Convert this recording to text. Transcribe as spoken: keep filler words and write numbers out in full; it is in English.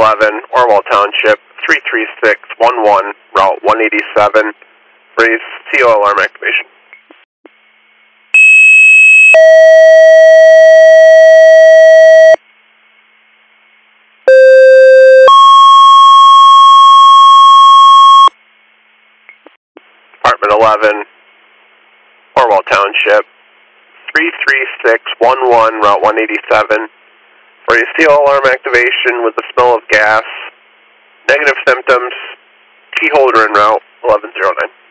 eleven, Orwell Township, three three six one one, Route one eighty-seven, for a C O alarm activation. Apartment eleven, Orwell Township, three three six one one, Route one eighty-seven, for a C O alarm activation with the smell of gas, negative symptoms, key holder en route eleven oh nine.